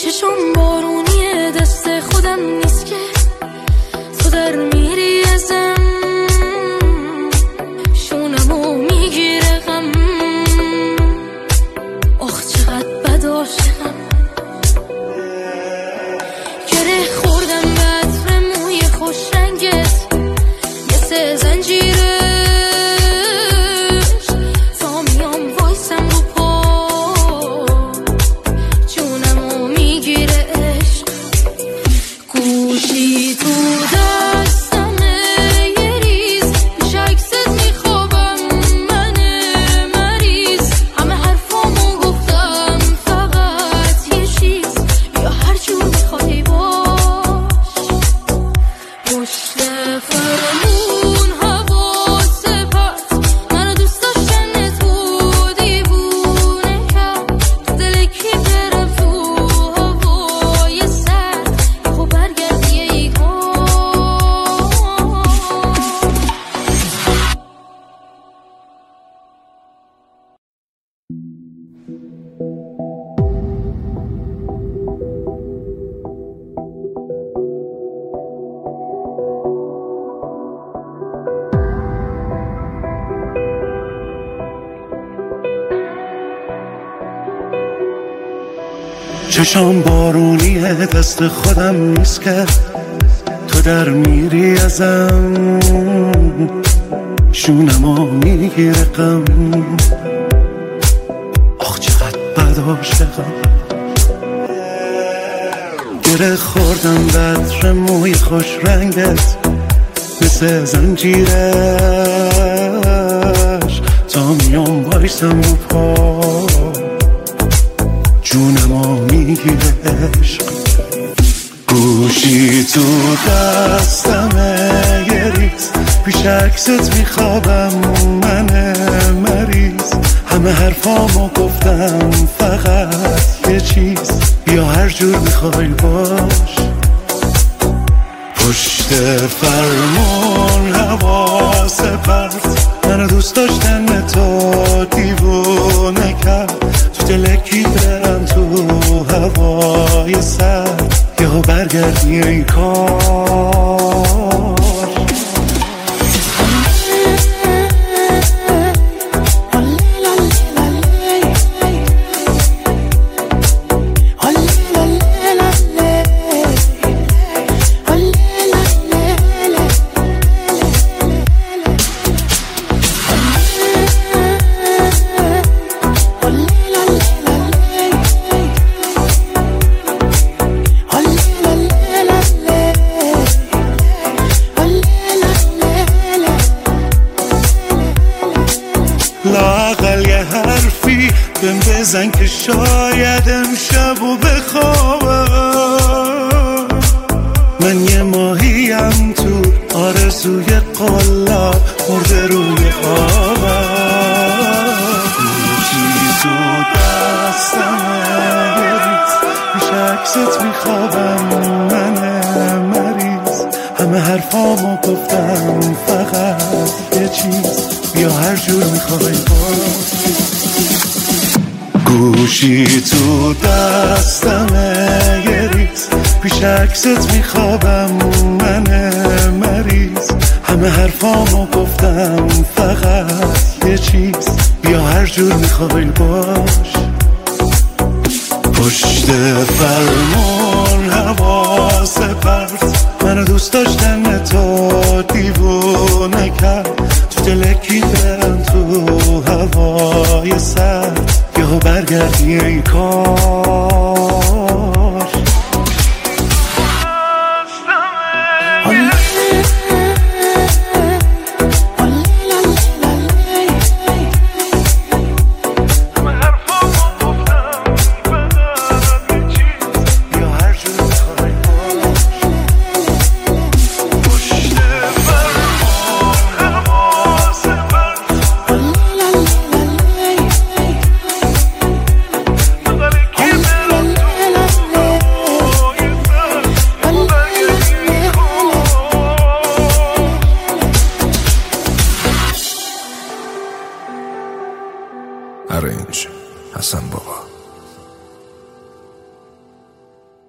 چشم بارونیه دست خودم نیست که تو در میری ازم شونمو میگیره غم آخ چقدر بد عاشقم گره خوردم به عطر موی خوش رنگت مثل زنجیرش تا میام وایسم رو پا جونمو میگیره عشق گوشی تو دستمه یه ریز پیش عکست میخوابم من مریض همه حرفامو گفتم فقط یه چیز یا هر جور میخوای باش پشت فرمون حواس پرت منو دوست داشتن تو دیوونه کرد تو دل کی برم تو هوای سرد خب برگردی ای کار چشم بارونیه دست خودم نیست که تو در میری ازم شونمو میگیره غم آخ چقدر بد عاشقم گره خوردم به عطر موی خوش رنگت مثل زنجیرش تا میام وایسم رو پا جونمو میگیره عشق گوشی تو دستمه یه ریز پیش عکست میخوابم من مریض همه حرفامو گفتم فقط یه چیز یا هر جور میخوای باش پشت فرمون حواس پرت منو دوست داشتن تو دیوونه کرد تو دل کی برم تو هوای سرد یا برگردی ای کار لااقل یه حرفی بهم بزن که شاید امشبو بخوابم من یه ماهیم تو آرزوی قلاب مرده روی آبم گوشی تو دستمه یه ریز پیش عکست میخوابم من مریض همه حرفامو گفتم فقط یه چیز یا هر جور میخوای باز گوشی تو دستمه یه ریز پیش عکست میخوابم من مریض همه حرفامو گفتم فقط یه چیز یا هر جور میخوای باش پشت فرمون حواس پرت منو دوست داشتن تو دیوونه کرد تو دل کی برم تو هوای سرد یا برگردی ای کار Arrange Hasan Baba.